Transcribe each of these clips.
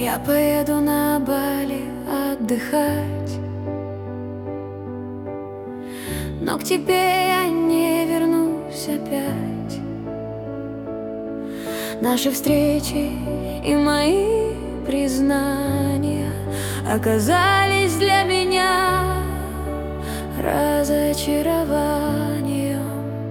Я поеду на Бали отдыхать, но к тебе я не вернусь опять. Наши встречи и мои признания оказались для меня разочарованием.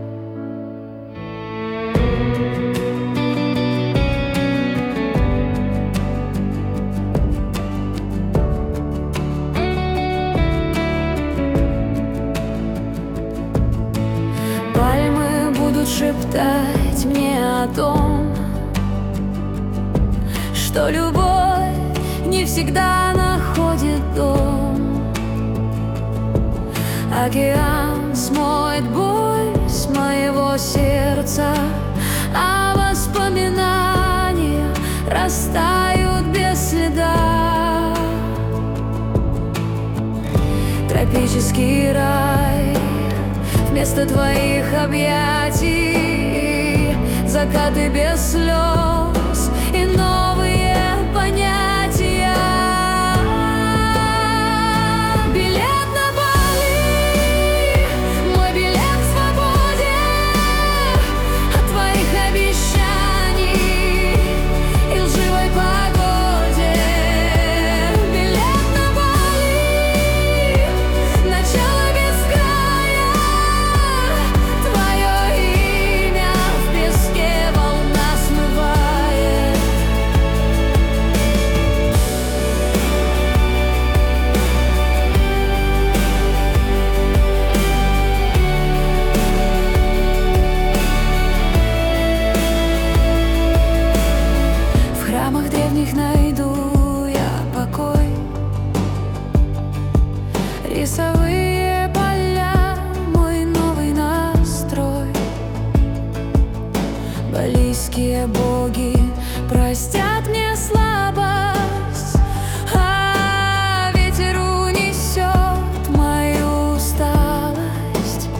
Пальмы будут шептать мне о том, что любовь не всегда находит дом. Океан смоет боль с моего сердца, а воспоминания растают без следа. Тропический рай вместо твоих объятий, закаты без слез и новые понятия. Билет на Бали, мой билет к свободе от твоих обещаний и лживой погоде. Билет на Бали, начало без края, твое имя в песке волна смывает. В храмах древних найду я покой. Рисовые поля, мой новый настрой. Балийские боги простят мне слабость, а ветер унесет мою усталость.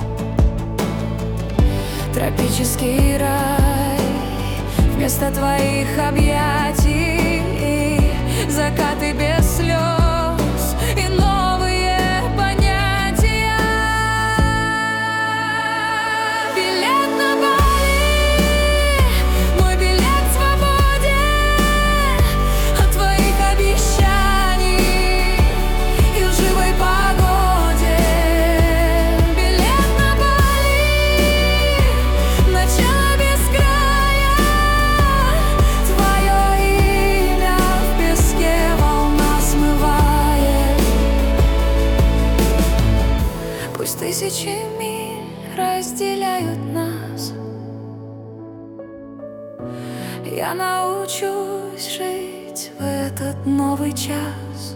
Тропический рай вместо твоих объятий, закаты без слез и новые понятия. Билет на Бали, мой билет к свободе от твоих обещаний и лживой погоде. Билет на Бали, начало без края, твое имя в песке волна смывает. Пусть тысячи миль разделяют нас, я научусь жить в этот новый час.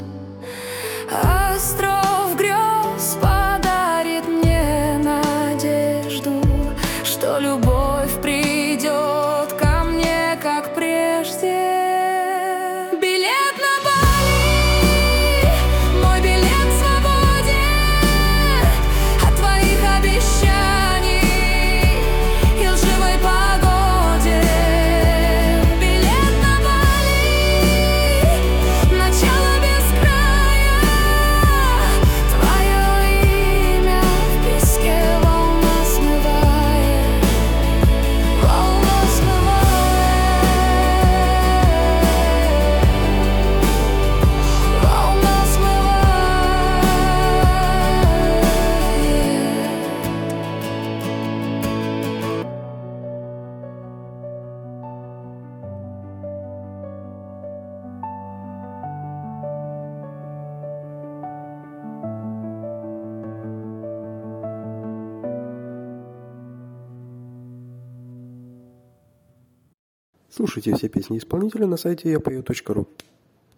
Остров грез подарит мне надежду, что любовь придет ко мне, как прежде. Билет на Бали, мой билет к свободе от твоих обещаний и лживой погоде. Билет на Бали, начало без края, твое имя в песке волна смывает. Волна смывает. Волна Слушайте все песни исполнителя на сайте yapою.ru.